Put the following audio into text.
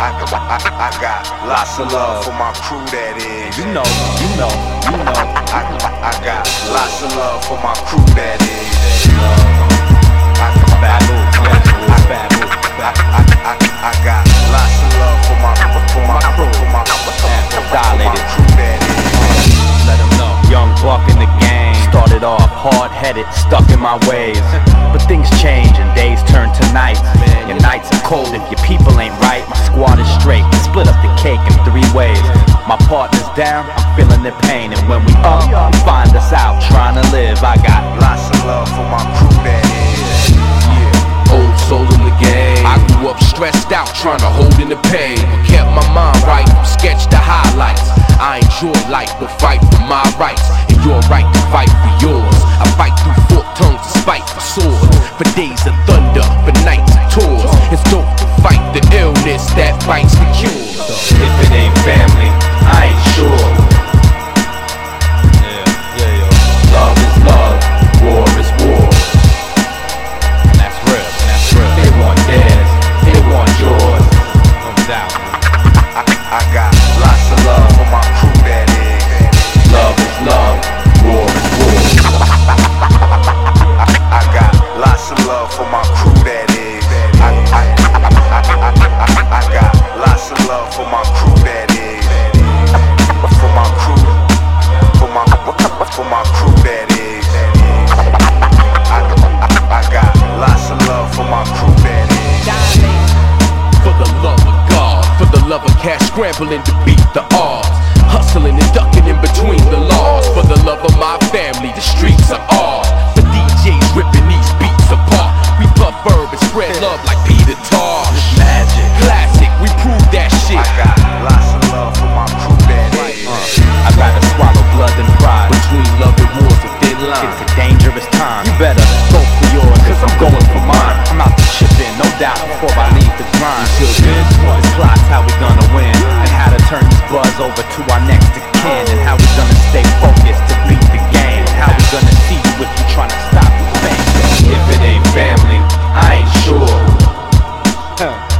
I got lots of love for my crew, that is. You know. I got lots of love for my crew, that is. I got lots of love for my crew, that is. Let them know. Young buck in the game. Started off hard-headed, stuck in my ways. But things change and days turn to nights. Your nights are cold if your people ain't right. My squad is straight, split up the cake in 3 ways. My partner's down, I'm feeling their pain. And when we up, we find us out trying to live. I got lots of love for my crew, that is. Yeah. Old soul in the game. I grew up stressed out, trying to hold in the pain. But kept my mind right, sketched the highlights. I enjoy life, but fight for my rights. And your right to fight for yours. I fight through forked tongues and spite for swords. For days of thunder, for nights of tours. It's dope to fight the illness that bites the cure. If it ain't family, I ain't sure. yo. Love is love, war is war. And that's real. They want theirs, they want yours. No doubt. I got lots of love for my crew, that is. Love is love, war is war. I got lots of love for my crew, that is. I got lots of love for my crew, that is. For my crew, for my crew, that is. I got lots of love for my crew, that is. For the love of God, for the love of cash, scrambling to beat the odds. Hustling and ducking in between the laws. For the love of my family, the streets are ours. For DJs ripping these beats apart. We puff herb and spread love like Peter Tosh. Magic. Classic, we prove that shit. I got lots of love for my crew, that is. I'd rather swallow blood than pride. Between love and war's a thin line. It's a dangerous time. You better go for yours, cause I'm going for mine. I'm out to chip in, no doubt, before I leave the grind. Until then, This plot's how we gonna win, and how to turn this buzz over to our next of kin, and how we gonna stay focused to beat the game, and how we gonna see you if you tryna stop the fame. if it ain't family, I ain't sure.